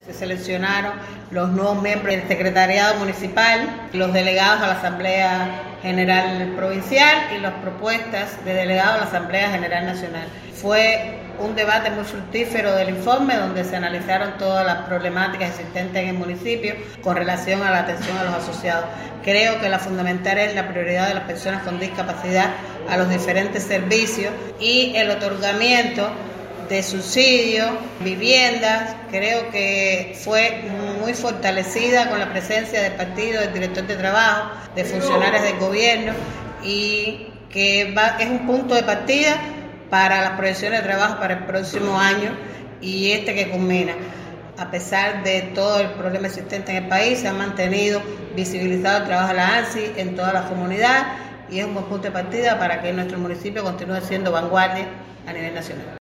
Se seleccionaron los nuevos miembros del secretariado municipal, los delegados a la Asamblea General Provincial y las propuestas de delegados a la Asamblea General Nacional. Fue un debate muy fructífero del informe donde se analizaron todas las problemáticas existentes en el municipio con relación a la atención a los asociados. Creo que la fundamental es la prioridad de las personas con discapacidad a los diferentes servicios y el otorgamiento de subsidios, viviendas. Creo que fue muy fortalecida con la presencia del partido, del director de trabajo, de funcionarios del gobierno y que es un punto de partida para las proyecciones de trabajo para el próximo año y que culmina. A pesar de todo el problema existente en el país, se ha mantenido visibilizado el trabajo de la ANSI en toda la comunidad y es un buen punto de partida para que nuestro municipio continúe siendo vanguardia a nivel nacional.